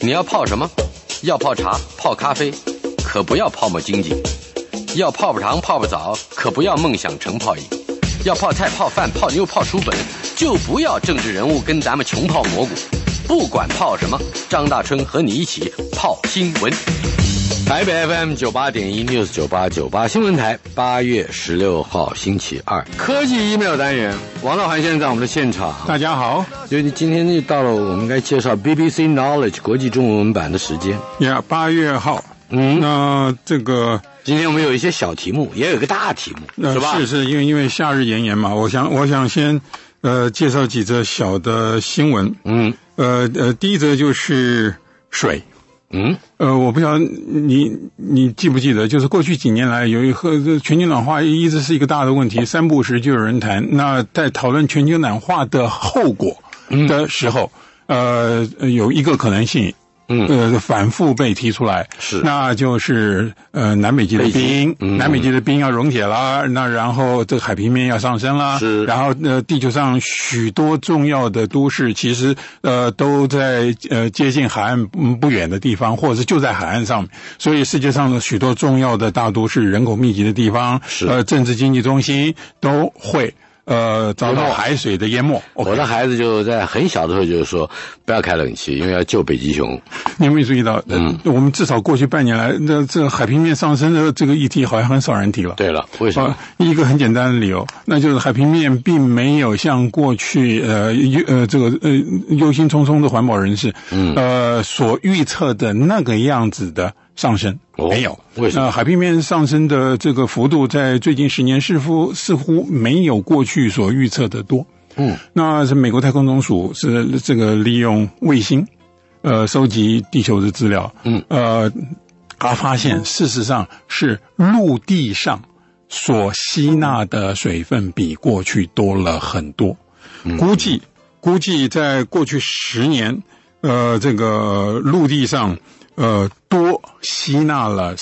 你要泡什么？要泡茶、泡咖啡，可不要泡沫经济；要泡泡糖、泡泡澡，可不要梦想成泡影；要泡菜、泡饭、泡妞、泡书本，就不要政治人物跟咱们穷泡蘑菇。不管泡什么，张大春和你一起泡新闻。台北 FM 98.1 News 9898新闻台，8月16号星期二，科技 email 单元，王道涵先生在我们的现场。 大家好， 就今天就到了我们应该介绍 BBC Knowledge 国际中文版的时间。 8月号。那这个今天我们有一些小题目，也有一个大题目，是吧？ 是因为夏日炎炎嘛，我想先介绍几则小的新闻。第一则就是水。我不晓得你记不记得，就是过去几年来有一个全球暖化一直是一个大的问题，三不时就有人谈。那在讨论全球暖化的后果的时候，有一个可能性。反复被提出来， 是， 那就是南北极的冰，南北极的冰要溶解了，那然后这个海平面要上升了， 是， 然后地球上许多重要的都市其实都在接近海岸不远的地方，或者是就在海岸上面，所以世界上的许多重要的大都市、人口密集的地方， 是政治经济中心都会。遭到海水的淹没。 我的孩子就在很小的时候就是说，不要开冷气，因为要救北极熊。 你有没有注意到？我们至少过去半年来，这海平面上升的这个议题好像很少人提了。 对了，为什么？ 一个很简单的理由，那就是海平面并没有像过去忧心忡忡的环保人士所预测的那个样子的上升。没有。 为什么？ 海平面上升的这个幅度在最近10年似乎没有过去所预测的多。那是美国太空总署是这个利用卫星收集地球的资料。他发现事实上是陆地上所吸纳的水分比过去多了很多。估计在过去10年这个陆地上多吸纳了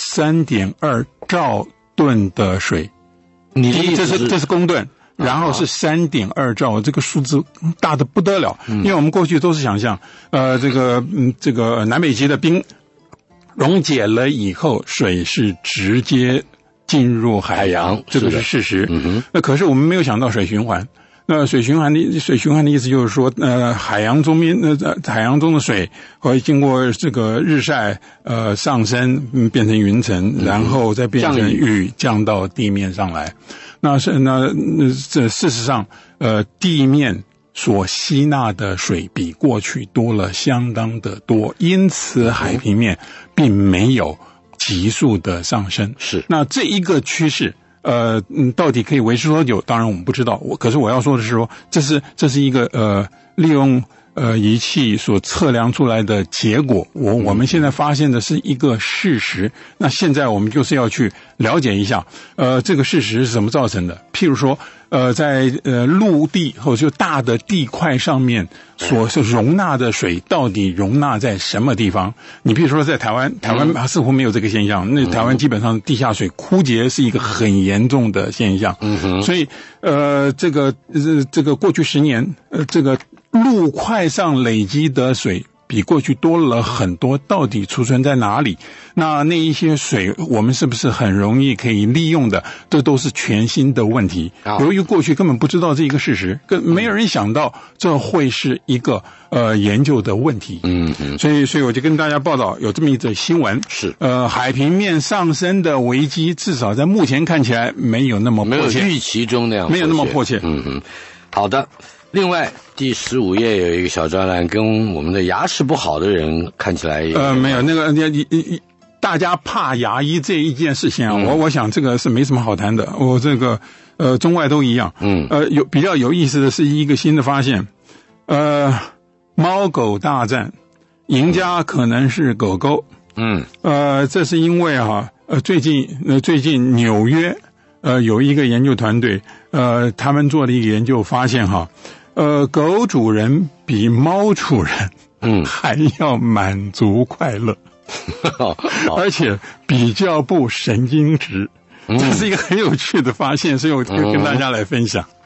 3.2兆吨的水。这是公吨，然后是3.2兆，这个数字大得不得了。因为我们过去都是想象，这个南北极的冰溶解了以后，水是直接进入海洋，这个是事实。那可是我们没有想到水循环。那水循环的意思就是说，海洋中的水会经过这个日晒，上升，变成云层，然后再变成雨，降到地面上来。这事实上，地面所吸纳的水比过去多了相当的多，因此海平面并没有急速的上升。 是， 那这一个趋势。到底可以维持多久？当然我们不知道。可是我要说的是说，这是一个利用仪器所测量出来的结果。我们现在发现的是一个事实。那现在我们就是要去了解一下，这个事实是怎么造成的？譬如说，在陆地或者就大的地块上面所容纳的水，到底容纳在什么地方？你譬如说在台湾似乎没有这个现象。那台湾基本上地下水枯竭是一个很严重的现象。所以这个过去10年，这个陆块上累积的水比过去多了很多，到底储存在哪里？那一些水我们是不是很容易可以利用的？这都是全新的问题。由于过去根本不知道这个事实，没有人想到这会是一个研究的问题。所以我就跟大家报道有这么一则新闻， 是海平面上升的危机，至少在目前看起来没有那么迫切， 没有预期中那样， 没有那么迫切。 好的。另外，第15页有一个小专栏，跟我们的牙齿不好的人看起来没有那个大家怕牙医这一件事情啊，我想这个是没什么好谈的。我这个中外都一样。有比较有意思的是一个新的发现，猫狗大战，赢家可能是狗狗。这是因为最近纽约有一个研究团队，他们做的一个研究发现狗主人比猫主人还要满足快乐，而且比较不神经质。这是一个很有趣的发现，所以我跟大家来分享。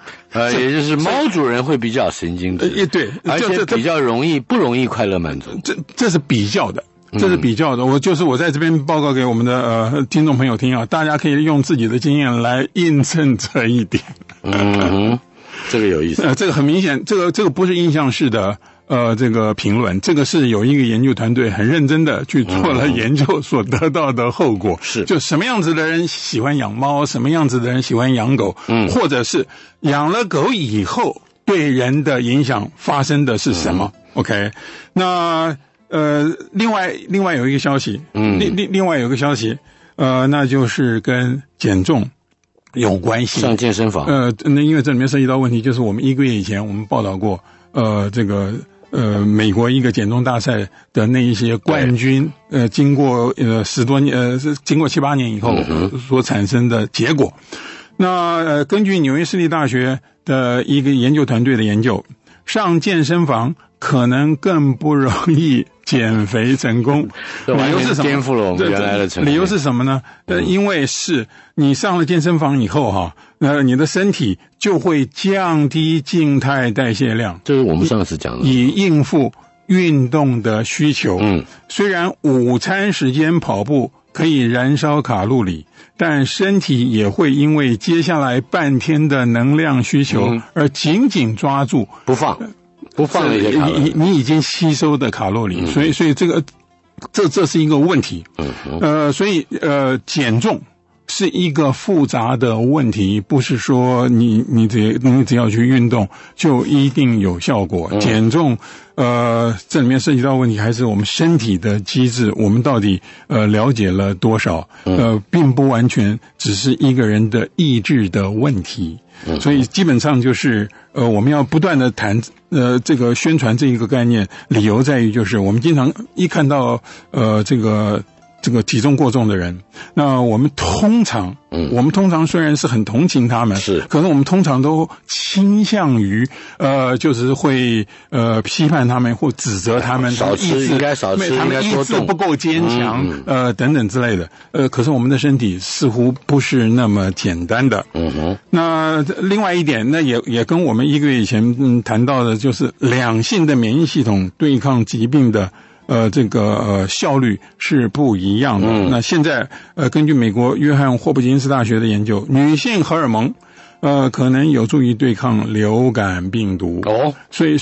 也就是猫主人会比较神经质， 对， 而且比较不容易快乐满足。 这是比较的。这是比较的，我在这边报告给我们的听众朋友听啊，大家可以用自己的经验来印证这一点。 这个有意思。 这个很明显，这个不是印象式的这个评论，这个是有一个研究团队很认真的去做了研究所得到的后果。 是， 就什么样子的人喜欢养猫，什么样子的人喜欢养狗，或者是养了狗以后对人的影响发生的是什么？OK， 那。另外有一个消息，另外有一个消息，那就是跟减重有关系。 上健身房。 那因为这里面涉及到问题，就是我们1个月以前我们报道过，这个美国一个减重大赛的那一些冠军，经过10多年，经过7、8年以后所产生的结果。那根据纽约市立大学的一个研究团队的研究，上健身房可能更不容易减肥成功。理由是什么？ 颠覆了我们原来的成功。 理由是什么呢？因为是你上了健身房以后哈，你的身体就会降低静态代谢量。 这是我们上次讲的。 以应付运动的需求。虽然午餐时间跑步可以燃烧卡路里，但身体也会因为接下来半天的能量需求而紧紧抓住不放那些卡路里， 你已经吸收的卡路里，所以这是一个问题。所以减重是一个复杂的问题，不是说你只要去运动就一定有效果。减重这里面涉及到问题还是我们身体的机制，我们到底了解了多少？并不完全只是一个人的意志的问题。所以基本上就是我们要不断的谈这个宣传这一个概念，理由在于就是我们经常一看到这个体重过重的人，那我们通常虽然是很同情他们， 是， 可是我们通常都倾向于就是会批判他们或指责他们， 少吃应该少吃， 他们意志不够坚强，等等之类的。可是我们的身体似乎不是那么简单的。那另外一点，那也跟我们1个月以前谈到的，就是两性的免疫系统对抗疾病的效率是不一样的。那现在根据美国约翰霍普金斯大学的研究，女性荷尔蒙可能有助于对抗流感病毒。所以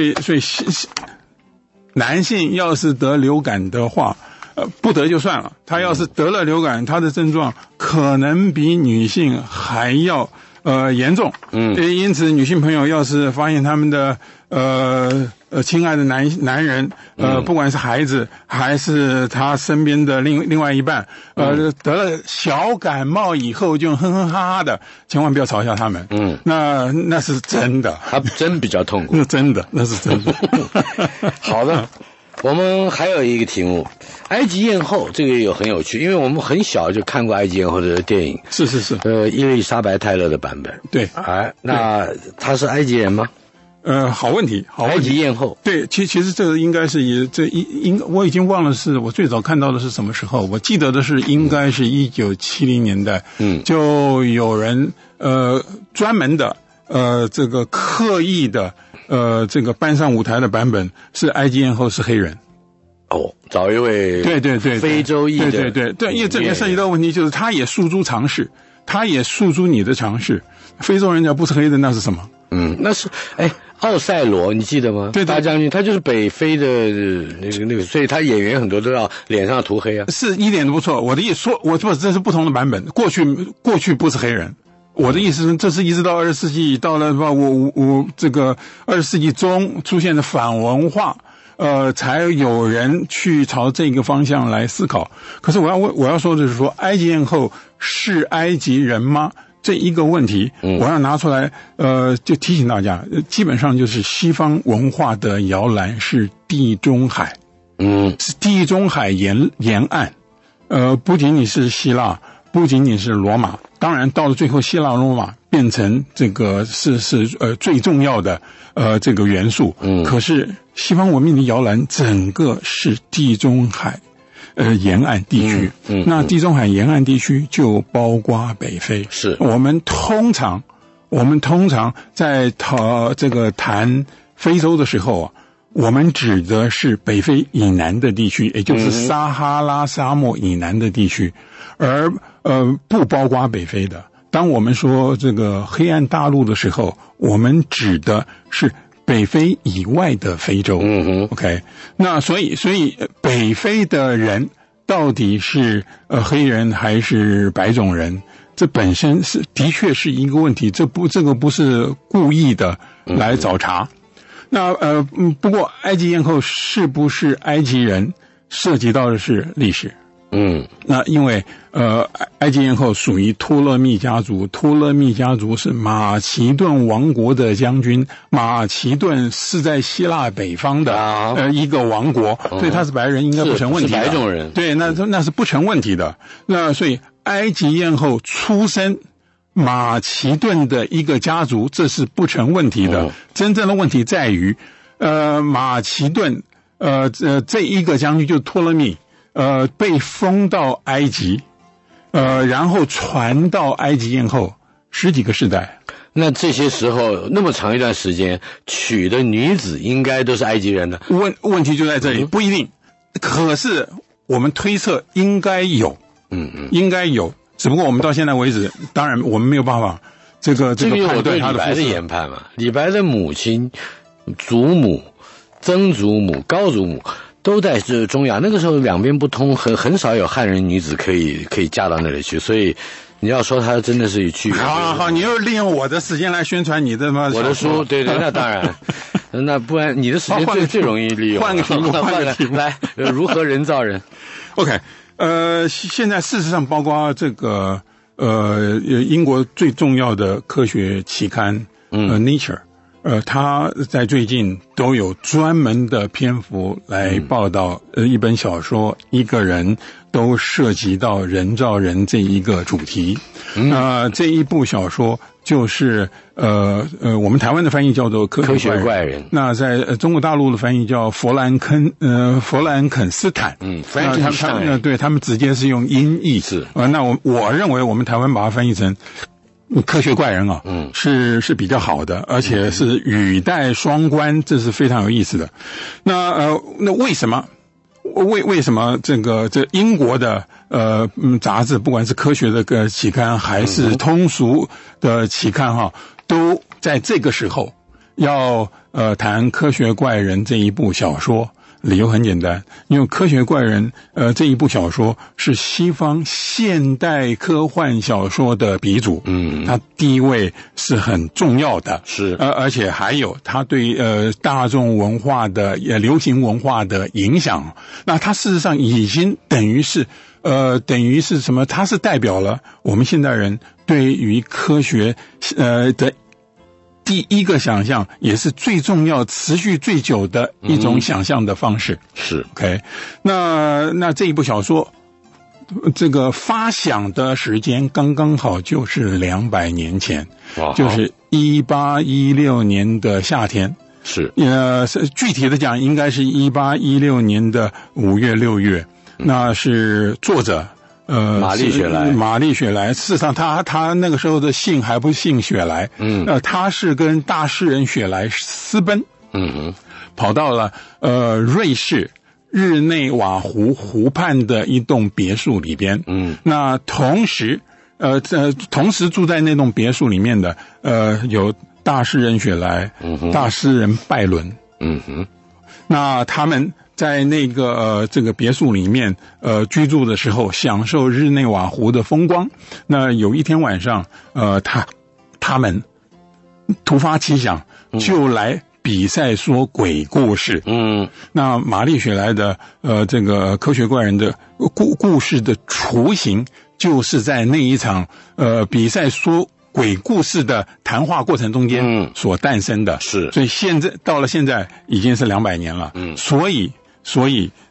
男性要是得流感的话，不得就算了，他要是得了流感，他的症状可能比女性还要严重。因此女性朋友要是发现他们的亲爱的男人，不管是孩子还是他身边的另外一半，得了小感冒以后就哼哼哈哈的，千万不要嘲笑他们。那是真的， 他真比较痛苦。 那是真的。 好的，我们还有一个题目，埃及艳后，这个也很有趣，因为我们很小就看过埃及艳后的电影。 是。 伊丽莎白泰勒的版本。 对。 那她是埃及人吗？ 好问题。 埃及艳后。 对，其实这个应该是我已经忘了是我最早看到的是什么时候，我记得的是应该是1970年代。就有人专门的这个刻意的这个搬上舞台的版本是埃及艳后是黑人。 找一位对非洲裔的对，因为这里面涉及到问题就是他也诉诸常识，他也诉诸你的常识。非洲人家不是黑的那是什么？ 那是奥赛罗，你记得吗？ 对， 大将军，他就是北非的那个，所以他演员很多都要脸上涂黑啊。 是一点都不错。我的意思说，我说这是不同的版本。过去不是黑人。我的意思是，这是一直到20世纪，到了我这个20世纪中出现的反文化，才有人去朝这个方向来思考。可是我要说的是说，埃及艳后是埃及人吗？这一个问题，我要拿出来，就提醒大家，基本上就是西方文化的摇篮是地中海，是地中海沿岸，不仅仅是希腊，不仅仅是罗马，当然到了最后，希腊罗马变成这个是最重要的这个元素，可是西方文明的摇篮整个是地中海沿岸地区。那地中海沿岸地区就包括北非。 是我们通常我们通常在谈非洲的时候啊，我们指的是北非以南的地区，也就是撒哈拉沙漠以南的地区，而不包括北非的。当我们说这个黑暗大陆的时候，我们指的是北非以外的非洲。OK， 那所以北非的人到底是黑人还是白种人？这本身的确是一个问题，这个不是故意的来找茬。那不过埃及艳后是不是埃及人，涉及到的是历史。那因为埃及艳后属于托勒密家族，托勒密家族是马其顿王国的将军，马其顿是在希腊北方的一个王国，所以他是白人应该不成问题的， 是白种人， 对，那是不成问题的。那所以埃及艳后出身马其顿的一个家族，这是不成问题的。真正的问题在于马其顿这一个将军就托勒密被封到埃及，然后传到埃及艳后10几个世代。 那这些时候那么长一段时间，娶的女子应该都是埃及人的。 问题就在这里，不一定。可是我们推测应该有，应该有。只不过我们到现在为止，当然我们没有办法这个判断他的肤色。这个有对李白的研判嘛？ 李白的母亲、祖母、曾祖母、高祖母都在这中亚，那个时候两边不通，很少有汉人女子可以嫁到那里去，所以你要说她真的是去。 好，你又利用我的时间来宣传你的吗？ 我的书，对，那当然，那不然你的时间最容易利用。 换个题目， 来，如何人造人 ？OK， 现在事实上包括这个英国最重要的科学期刊Nature。他在最近都有专门的篇幅来报道一本小说一个人都涉及到人造人这一个主题。这一部小说就是我们台湾的翻译叫做科学怪人，那在中国大陆的翻译叫弗兰肯斯坦。对，他们直接是用音译。是那我认为我们台湾把它翻译成科学怪人啊，是比较好的，而且是语带双关，这是非常有意思的。那为什么这英国的杂志，不管是科学的期刊还是通俗的期刊哈，都在这个时候要谈科学怪人这一部小说？理由很简单，因为科学怪人这一部小说是西方现代科幻小说的鼻祖，它地位是很重要的，是而且还有它对大众文化的流行文化的影响。那它事实上已经等于是什么？它是代表了我们现代人对于科学的第一个想象，也是最重要、持续最久的一种想象的方式。是 OK， 那这一部小说，这个发想的时间刚刚好就是200年前，就是1816年的夏天。是具体的讲，应该是1816年的5月、6月。那是作者。玛丽雪莱，事实上他那个时候的姓还不姓雪莱，他是跟大诗人雪莱私奔，跑到了瑞士日内瓦湖畔的一栋别墅里边，那同时住在那栋别墅里面的有大诗人雪莱，大诗人拜伦，那他们在那个这个别墅里面居住的时候，享受日内瓦湖的风光。那有一天晚上他们突发奇想，就来比赛说鬼故事。那玛丽雪莱的这个科学怪人的故事的雏形，就是在那一场比赛说鬼故事的谈话过程中间所诞生的。是，所以到了现在已经是200年了。所以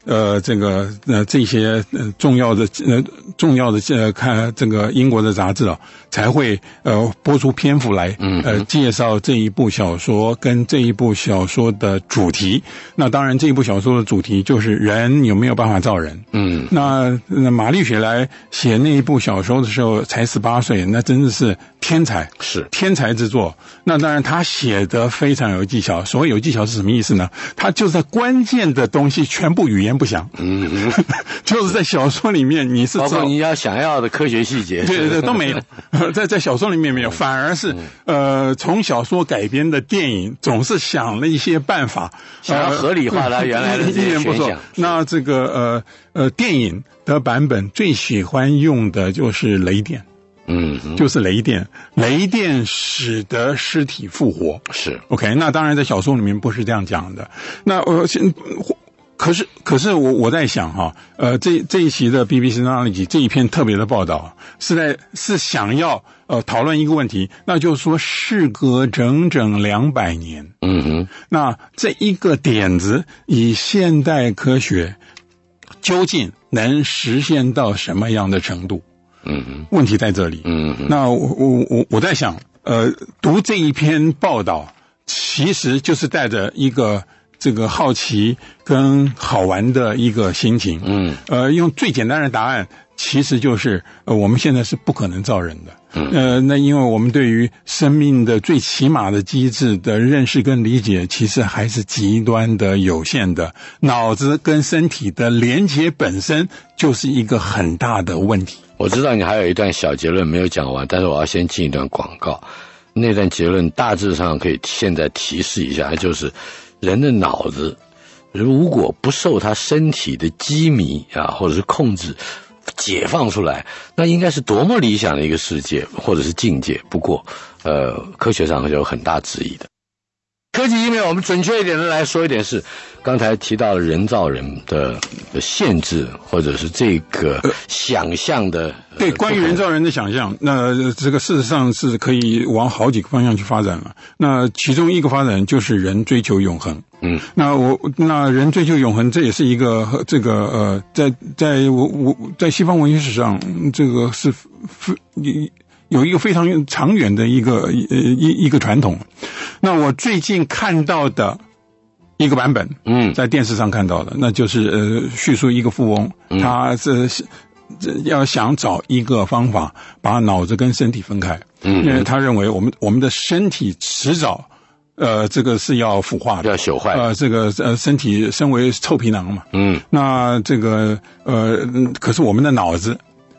这些重要的看这个英国的杂志啊，才会播出篇幅来介绍这一部小说跟这一部小说的主题。那当然这一部小说的主题就是人有没有办法造人。那玛丽雪莱写那一部小说的时候才18岁，那真的是天才， 是天才之作。那当然他写得非常有技巧，所谓有技巧是什么意思呢？他就是在关键的东西全部语言不详，就是在小说里面你是包括你要想要的科学细节， 对都没有，在小说里面没有，反而是从小说改编的电影总是想了一些办法， 想要合理化它原来的这些选项。 那这个电影的版本最喜欢用的就是雷电。就是雷电使得尸体复活。是 OK， 那当然在小说里面不是这样讲的。那可是我在想哈，这一期的 BBC Knowledge 这一篇特别的报道是想要讨论一个问题，那就是说事隔整整200年，那这一个点子以现代科学究竟能实现到什么样的程度？问题在这里。那我在想，读这一篇报道，其实就是带着一个这个好奇跟好玩的一个心情。用最简单的答案，其实就是我们现在是不可能造人的。那因为我们对于生命的最起码的机制的认识跟理解，其实还是极端的有限的。脑子跟身体的连结本身就是一个很大的问题。 我知道你还有一段小结论没有讲完，但是我要先进一段广告。那段结论大致上可以现在提示一下，就是人的脑子如果不受他身体的机迷或者是控制解放出来，那应该是多么理想的一个世界或者是境界。不过科学上就有很大质疑的。科技因为我们准确一点的来说一点是，刚才提到了人造人的限制，或者是这个想象的对关于人造人的想象，那这个事实上是可以往好几个方向去发展了。那其中一个发展就是人追求永恒。那人追求永恒，这也是一个这个在西方文学史上，这个是有一个非常长远的一个传统。那我最近看到的一个版本，在电视上看到的，那就是叙述一个富翁，他是要想找一个方法把脑子跟身体分开，因为他认为我们的身体迟早这个是要腐化的， 要朽坏。 这个身体身为臭皮囊嘛，那这个可是我们的脑子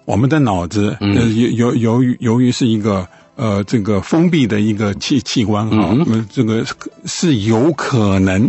由于是一个这个封闭的一个器官这个是有可能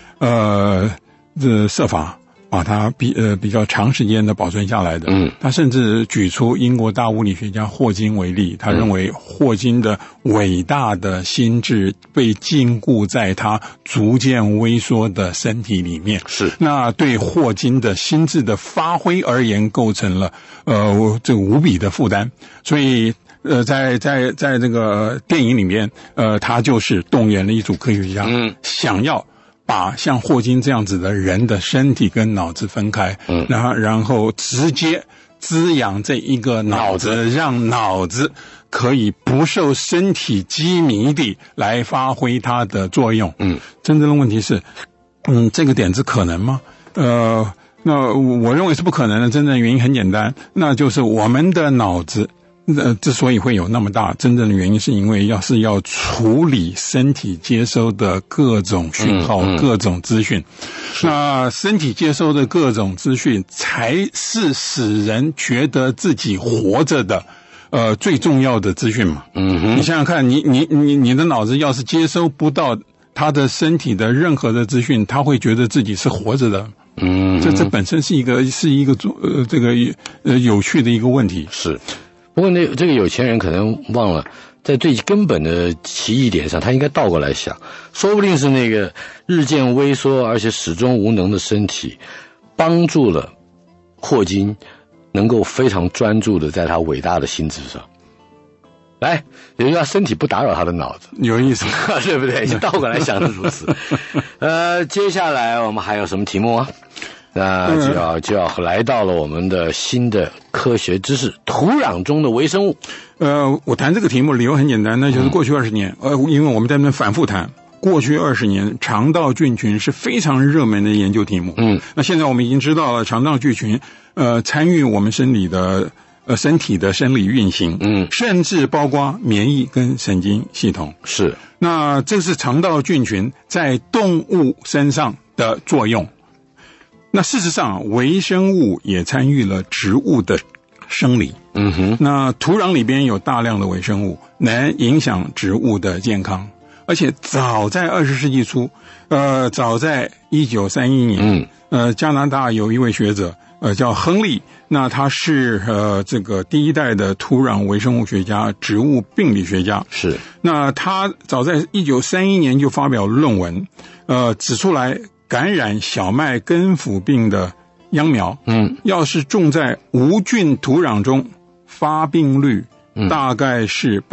设法把它比较长时间的保存下来的。他甚至举出英国大物理学家霍金为例，他认为霍金的伟大的心智被禁锢在他逐渐萎缩的身体里面。是，那对霍金的心智的发挥而言，构成了这个无比的负担。所以在这个电影里面，他就是动员了一组科学家，想要把像霍金这样子的人的身体跟脑子分开，然后直接滋养这一个脑子，让脑子可以不受身体机迷地来发挥它的作用。真正的问题是，这个点子可能吗？那我认为是不可能的。真正的原因很简单，那就是我们的脑子之所以会有那么大，真正的原因是因为要处理身体接收的各种讯号、各种资讯。那身体接收的各种资讯才是使人觉得自己活着的最重要的资讯嘛。你想想看，你的脑子要是接收不到他的身体的任何的资讯，他会觉得自己是活着的。这本身是一个这个有趣的一个问题。是。 不过这个有钱人可能忘了，在最根本的奇异点上，他应该倒过来想，说不定是那个日渐萎缩而且始终无能的身体，帮助了霍金能够非常专注的在他伟大的心智上。来，也就是他身体不打扰他的脑子， 有意思， 对不对？就倒过来想是如此。接下来我们还有什么题目啊？ 那就要来到了我们的新的科学知识——土壤中的微生物。 我谈这个题目理由很简单，那就是过去20年，因为我们在那边反复谈，过去20年肠道菌群是非常热门的研究题目。那现在我们已经知道了肠道菌群参与我们身体的生理运行，甚至包括免疫跟神经系统。 是，那这是肠道菌群在动物身上的作用。那事实上，微生物也参与了植物的生理。那土壤里边有大量的微生物，能影响植物的健康。而且早在20世纪初，早在1931年，加拿大有一位学者，叫亨利，那他是这个第一代的土壤微生物学家、植物病理学家。 是， 那他早在1931年就发表论文，指出来感染小麦根腐病的秧苗，要是种在无菌土壤中，发病率大概是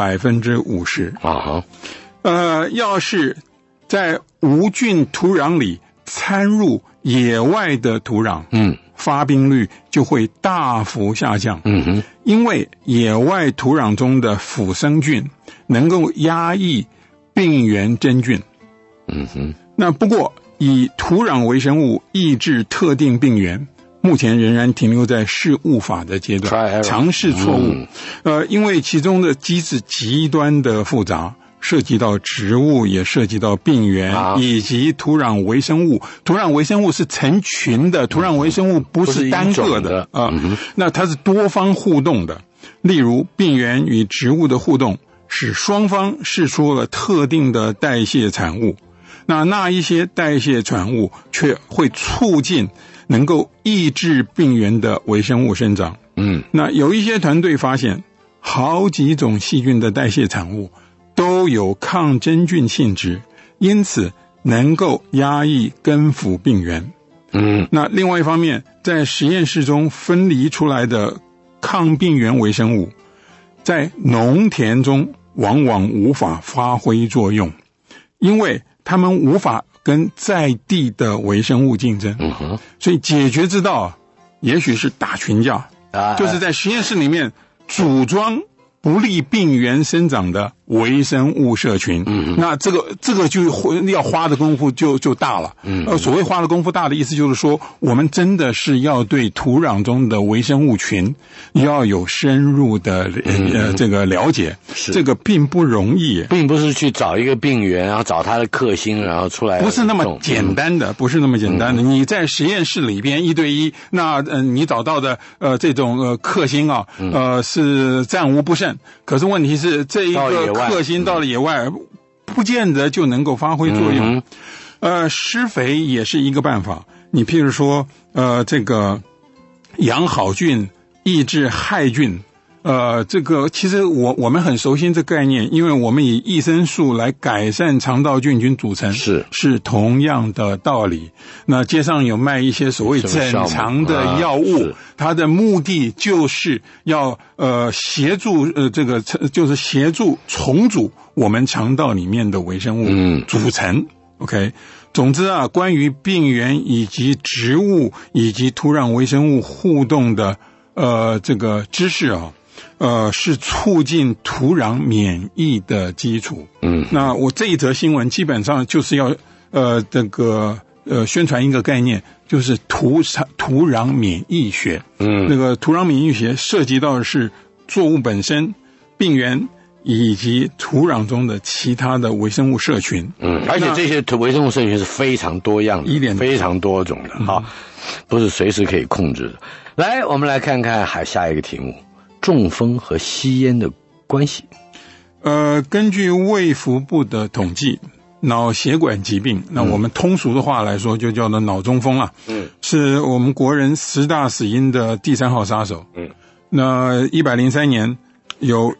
50%。要是在无菌土壤里掺入野外的土壤，发病率就会大幅下降。因为野外土壤中的腐生菌能够压抑病原真菌。那不过以土壤微生物抑制特定病原，目前仍然停留在试误法的阶段，尝试错误。因为其中的机制极端的复杂，涉及到植物，也涉及到病原，以及土壤微生物。土壤微生物是成群的，土壤微生物不是单个的那它是多方互动的。例如病原与植物的互动，使双方释出了特定的代谢产物，那一些代谢产物却会促进能够抑制病原的微生物生长。那有一些团队发现，好几种细菌的代谢产物都有抗真菌性质，因此能够压抑根腐病原。那另外一方面，在实验室中分离出来的抗病原微生物，在农田中往往无法发挥作用，因为它们无法跟在地的微生物竞争。所以解决之道也许是打群架，就是在实验室里面组装不利病原生长的微生物社群。那这个就要花的功夫就大了。所谓花的功夫大的意思就是说，我们真的是要对土壤中的微生物群要有深入的这个了解。这个并不容易， 并不是去找一个病原，然后找它的克星，然后出来， 不是那么简单的，不是那么简单的。你在实验室里边1对1，那你找到的这种克星是战无不胜。可是问题是，这一个克星到了野外，不见得就能够发挥作用。施肥也是一个办法。你譬如说，这个养好菌，抑制害菌。这个其实我们很熟悉这概念，因为我们以益生素来改善肠道菌群组成，是同样的道理。那街上有卖一些所谓整肠的药物，它的目的就是要协助就是协助重组我们肠道里面的微生物组成。OK， 总之关于病原以及植物以及土壤微生物互动的这个知识是促进土壤免疫的基础。那我这一则新闻基本上就是要这个宣传一个概念，就是土壤免疫学。那个土壤免疫学涉及到的是作物本身、病原以及土壤中的其他的微生物社群。 而且这些微生物社群是非常多样的，非常多种的不是随时可以控制的。来，我们来看看下一个题目。中风和吸烟的关系。 根据卫福部的统计，脑血管疾病，那我们通俗的话来说就叫做脑中风了。是我们国人10大死因的第3号杀手。那103年有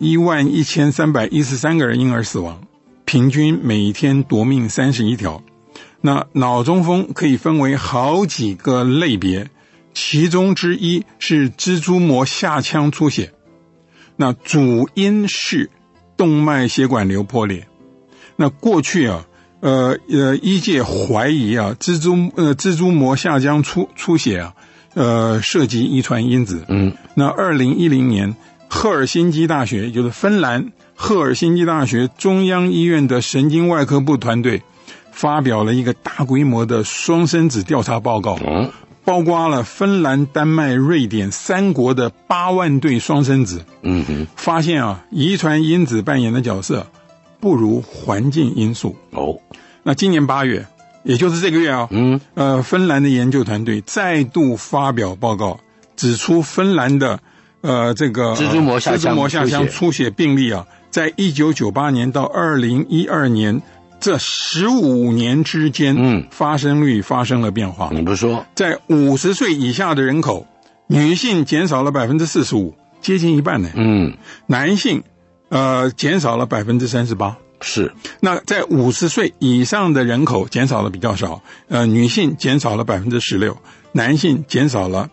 11313个人因而死亡，平均每天夺命31条。那脑中风可以分为好几个类别，其中之一是蜘蛛膜下腔出血，那主因是动脉血管瘤破裂。那过去医界怀疑啊，蜘蛛膜下腔出血啊，涉及遗传因子。那2010年，赫尔辛基大学，也就是芬兰赫尔辛基大学中央医院的神经外科部团队发表了一个大规模的双生子调查报告，包括了芬兰、丹麦、瑞典3国的8万对双生子。发现啊，遗传因子扮演的角色不如环境因素。那今年8月，也就是这个月啊，芬兰的研究团队再度发表报告，指出芬兰的这个蜘蛛膜下腔出血病例啊，在1998年到2012年这15年之间，发生率发生了变化。 你不说， 在50岁以下的人口，女性减少了45%，接近一半呢。男性减少了38%。是。那在50岁以上的人口减少了比较少，女性减少了16%，男性减少了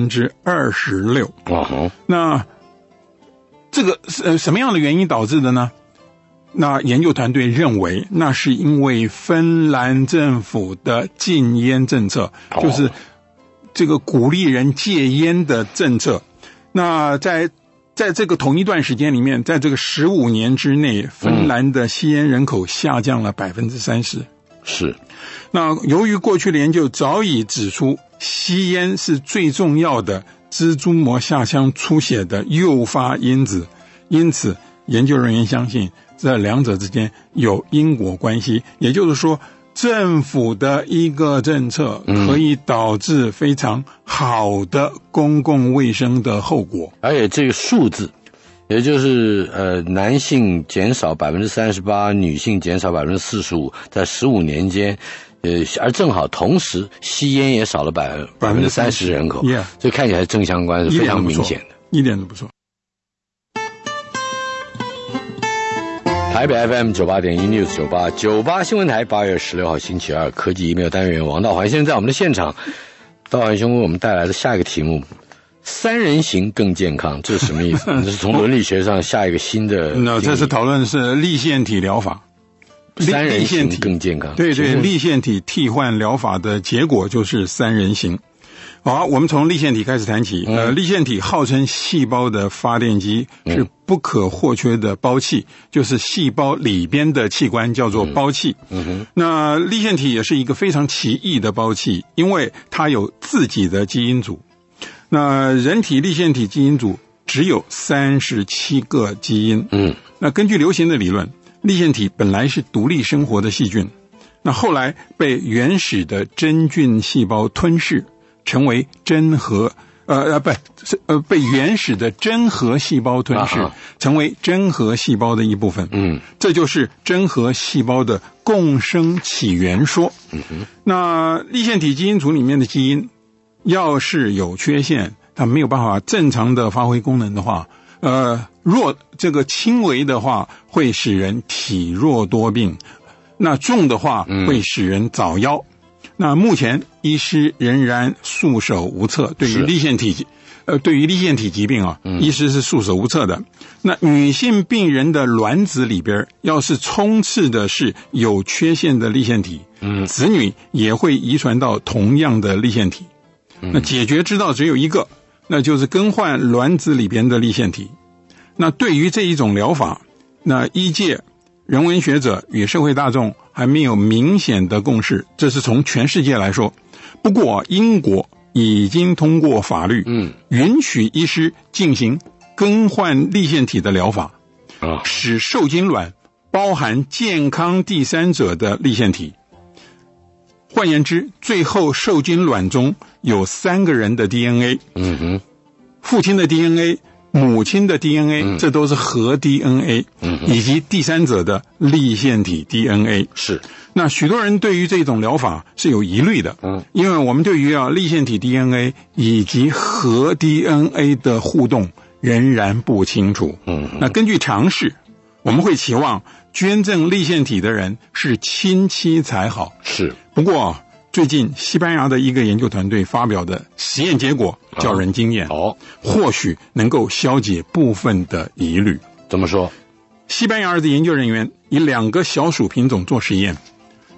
26%。那这个什么样的原因导致的呢？那研究团队认为，那是因为芬兰政府的禁烟政策，就是这个鼓励人戒烟的政策。那在这个同一段时间里面，在这个15年之内，芬兰的吸烟人口下降了30%。 是。 那由于过去的研究早已指出，吸烟是最重要的蜘蛛膜下腔出血的诱发因子，因此研究人员相信这两者之间有因果关系，也就是说，政府的一个政策可以导致非常好的公共卫生的后果。 而且这个数字，也就是男性减少38%，女性减少45%，在15年间，而正好同时吸烟也少了30%人口，所以看起来正相关是非常明显的， 一点都不错。 台北 FM 98.1 News 98新闻台8月16号星期二科技email单元，王道环现在在我们的现场。道环兄为我们带来的下一个题目，3人行更健康，这是什么意思？这是从伦理学上下一个新的这是讨论是粒线体疗法。 3人行更健康， 对，粒线体替换疗法的结果就是3人行。好，我们从粒线体开始谈起。粒线体号称细胞的发电机，是不可或缺的胞器，就是细胞里边的器官叫做胞器。那粒线体也是一个非常奇异的胞器，因为它有自己的基因组。那人体粒线体基因组只有37个基因。那根据流行的理论，粒线体本来是独立生活的细菌，那后来被原始的真菌细胞吞噬，成为真核，被原始的真核细胞吞噬，成为真核细胞的一部分。这就是真核细胞的共生起源说。那粒线体基因组里面的基因，要是有缺陷，它没有办法正常的发挥功能的话，这个轻微的话会使人体弱多病，那重的话会使人早夭。那目前医师仍然束手无策，对于粒线体疾病啊，医师是束手无策的。那女性病人的卵子里边要是充斥的是有缺陷的粒线体，子女也会遗传到同样的粒线体。那解决之道只有一个，那就是更换卵子里边的粒线体。那对于这一种疗法，那医界、人文学者与社会大众还没有明显的共识，这是从全世界来说。不过英国已经通过法律，允许医师进行更换粒线体的疗法，使受精卵包含健康第三者的粒线体。换言之，最后受精卵中有3个人的 DNA，父亲的 DNA、母亲的 DNA，这都是核 DNA，以及第三者的粒线体 DNA。 是。 那许多人对于这种疗法是有疑虑的，因为我们对于粒线体 DNA 以及核 DNA 的互动仍然不清楚。那根据常识，我们会期望捐赠粒线体的人是亲戚才好。 是。 不过最近西班牙的一个研究团队发表的实验结果叫人惊艳，或许能够消解部分的疑虑。 怎么说？ 西班牙的研究人员以2个小鼠品种做实验，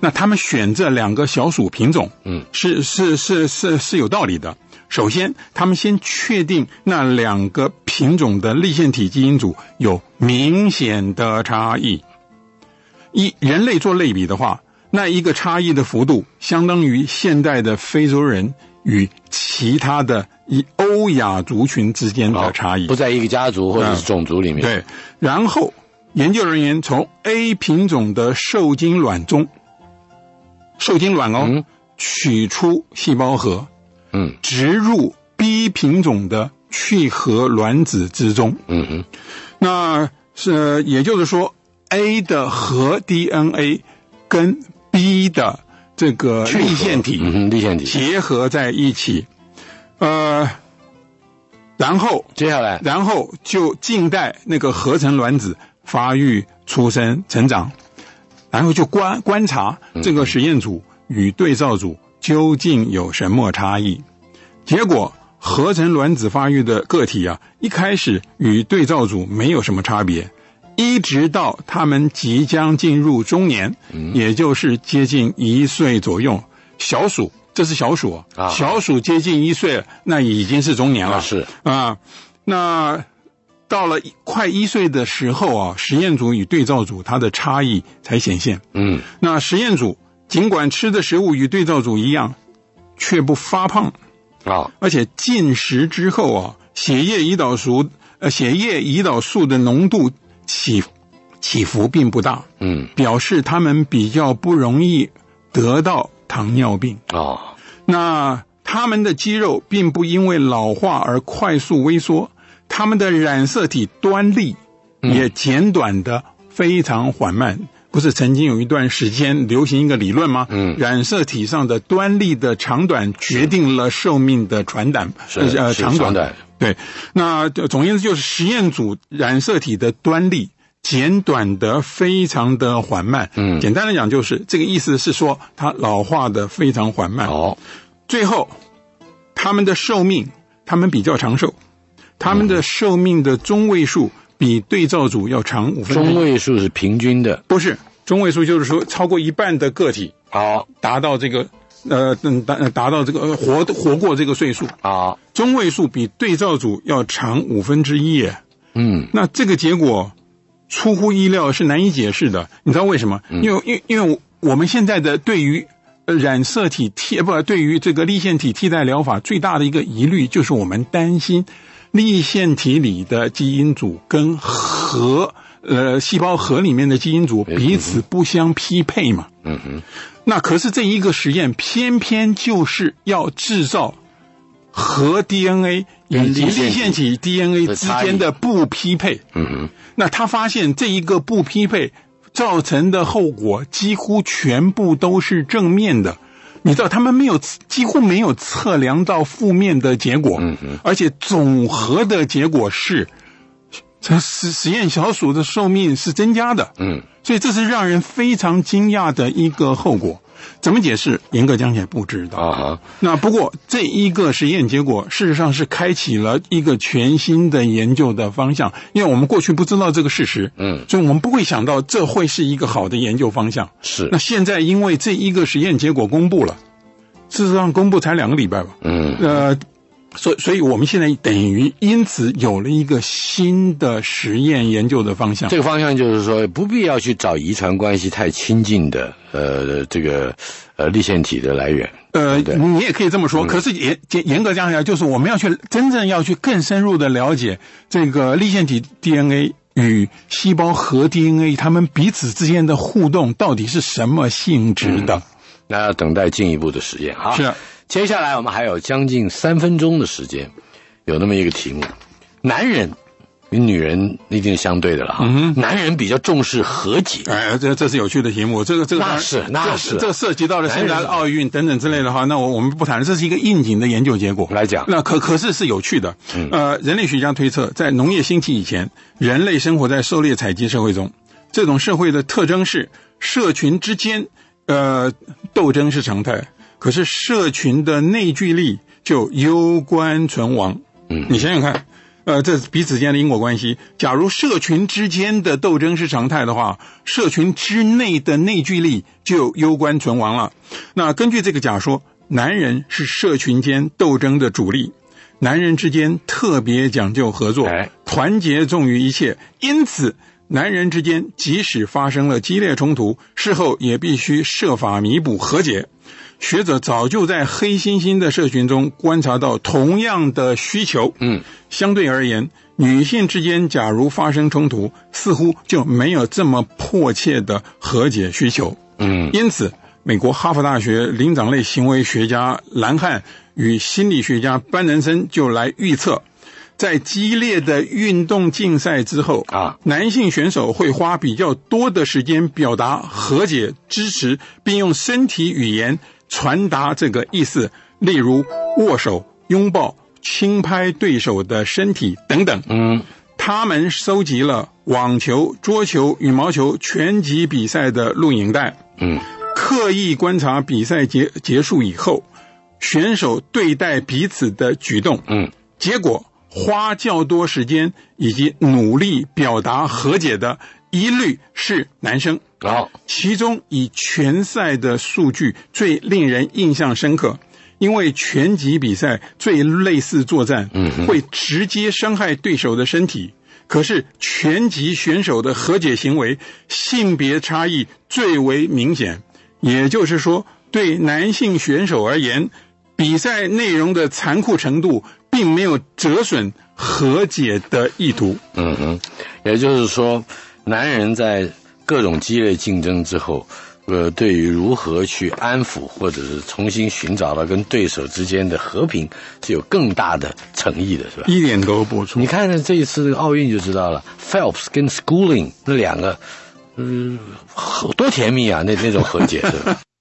那他们选这2个小鼠品种，是有道理的。首先，他们先确定那2个品种的粒线体基因组有明显的差异。以人类做类比的话，那一个差异的幅度相当于现代的非洲人与其他的欧亚族群之间的差异， 不在一个家族或者是种族里面。 对，然后研究人员从 A 品种的受精卵中，受精卵取出细胞核，植入 B 品种的去核卵子之中。那是也就是说 A 的核 DNA 跟 B 的这个粒线体结合在一起，然后就静待那个合成卵子发育、出生、成长，然后就观察这个实验组与对照组究竟有什么差异。结果合成卵子发育的个体一开始与对照组没有什么差别，一直到他们即将进入中年，也就是接近1岁左右，小鼠，这是小鼠小鼠接近1岁了，那已经是中年了。那到了快1岁的时候实验组与对照组它的差异才显现。那实验组尽管吃的食物与对照组一样，却不发胖而且进食之后血液胰岛素的浓度起伏并不大，表示他们比较不容易得到糖尿病。那他们的肌肉并不因为老化而快速萎缩，他们的染色体端粒也减短的非常缓慢。不是曾经有一段时间流行一个理论吗？染色体上的端粒的长短决定了寿命的长短。对，那总而言之就是实验组染色体的端粒减短的非常的缓慢。简单的讲就是这个意思，是说它老化的非常缓慢。最后他们的寿命，他们比较长寿，他们的寿命的中位数比对照组要长5分之1。 中位数是平均的， 不是中位数，就是说超过一半的个体达到这个达到这个活过这个岁数中位数比对照组要长1/5耶。那这个结果出乎意料，是难以解释的。你知道为什么？因为我们现在的对于染色体对于这个粒线体替代疗法最大的一个疑虑，就是我们担心粒线体里的基因组跟细胞核里面的基因组彼此不相匹配嘛。那可是这一个实验偏偏就是要制造核 DNA 以及粒线体 DNA 之间的不匹配。那他发现这一个不匹配造成的后果几乎全部都是正面的。你知道他们几乎没有测量到负面的结果，而且总和的结果是实验小鼠的寿命是增加的。所以这是让人非常惊讶的一个后果。怎么解释？严格讲起来不知道。那不过这一个实验结果事实上是开启了一个全新的研究的方向，因为我们过去不知道这个事实，所以我们不会想到这会是一个好的研究方向。 是。 那现在因为这一个实验结果公布了，事实上公布才2个礼拜吧。所以我们现在等于因此有了一个新的实验研究的方向。 这个方向就是说，不必要去找遗传关系太亲近的这个粒线体的来源。 你也可以这么说。可是严格讲起来，就是我们要去真正要去更深入的了解这个粒线体 DNA 与细胞核 DNA 它们彼此之间的互动到底是什么性质的。 那要等待进一步的实验。好， 是。 接下来我们还有将近3分钟的时间，有那么一个题目：男人与女人一定是相对的了哈。男人比较重视和解。 这是有趣的题目。这个那是这涉及到了现在的奥运等等之类的话，那我们不谈了。这是一个应景的研究结果来讲。 那可是是有趣的。人类学家推测，在农业兴起以前，人类生活在狩猎采集社会中，这种社会的特征是社群之间斗争是常态。可是社群的内聚力就攸关存亡。你想想看， 这彼此间的因果关系。假如社群之间的斗争是常态的话，社群之内的内聚力就攸关存亡了。那根据这个假说，男人是社群间斗争的主力，男人之间特别讲究合作，团结重于一切，因此男人之间即使发生了激烈冲突，事后也必须设法弥补和解。学者早就在黑猩猩的社群中观察到同样的需求。相对而言，女性之间假如发生冲突，似乎就没有这么迫切的和解需求。因此美国哈佛大学灵长类行为学家兰汉与心理学家班能森就来预测，在激烈的运动竞赛之后男性选手会花比较多的时间表达和解、支持，并用身体语言传达这个意思，例如握手、拥抱、轻拍对手的身体等等。他们收集了网球、桌球、羽毛球、拳击比赛的录影带，刻意观察比赛结束以后选手对待彼此的举动，结果花较多时间以及努力表达和解的一律是男生。其中以拳赛的数据最令人印象深刻，因为拳击比赛最类似作战，会直接伤害对手的身体，可是拳击选手的和解行为性别差异最为明显。也就是说，对男性选手而言，比赛内容的残酷程度并没有折损和解的意图。 也就是说，男人在各种激烈竞争之后，对于如何去安抚或者是重新寻找到跟对手之间的和平是有更大的诚意的，是吧？ 一点都不错。 你看这一次奥运就知道了 ，Phelps 跟 Schooling 那两个，多甜蜜啊，那种和解是吧？